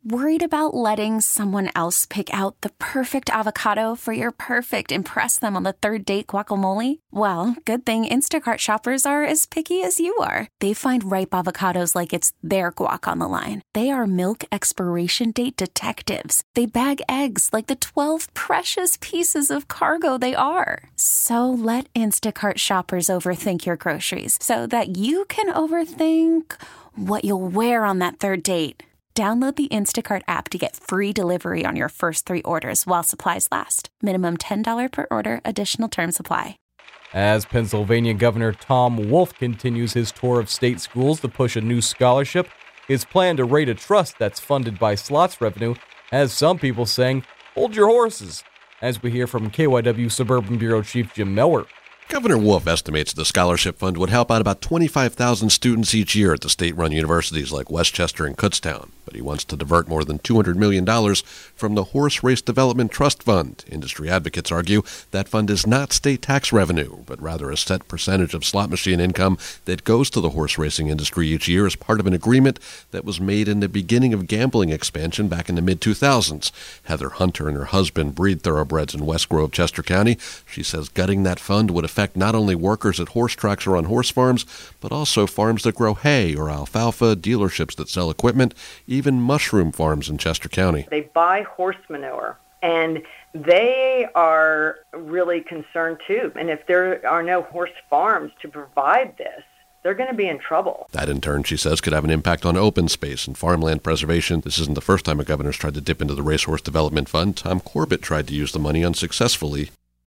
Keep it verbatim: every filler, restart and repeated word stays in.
Worried about letting someone else pick out the perfect avocado for your perfect impress them on the third date guacamole? Well, good thing Instacart shoppers are as picky as you are. They find ripe avocados like it's their guac on the line. They are milk expiration date detectives. They bag eggs like the twelve precious pieces of cargo they are. So let Instacart shoppers overthink your groceries so that you can overthink what you'll wear on that third date. Download the Instacart app to get free delivery on your first three orders while supplies last. Minimum ten dollars per order. Additional terms apply. As Pennsylvania Governor Tom Wolf continues his tour of state schools to push a new scholarship, his plan to raid a trust that's funded by slots revenue has some people saying, hold your horses. As we hear from K Y W Suburban Bureau Chief Jim Melwer. Governor Wolf estimates the scholarship fund would help out about twenty-five thousand students each year at the state-run universities like Westchester and Kutztown, but he wants to divert more than two hundred million dollars from the Horse Race Development Trust Fund. Industry advocates argue that fund is not state tax revenue, but rather a set percentage of slot machine income that goes to the horse racing industry each year as part of an agreement that was made in the beginning of gambling expansion back in the mid two thousands. Heather Hunter and her husband breed thoroughbreds in West Grove, Chester County. She says gutting that fund would affect not only workers at horse tracks or on horse farms, but also farms that grow hay or alfalfa, dealerships that sell equipment, even mushroom farms in Chester County. They buy horse manure, and they are really concerned too. And if there are no horse farms to provide this, they're going to be in trouble. That, in turn, she says, could have an impact on open space and farmland preservation. This isn't the first time a governor's tried to dip into the Racehorse Development Fund. Tom Corbett tried to use the money unsuccessfully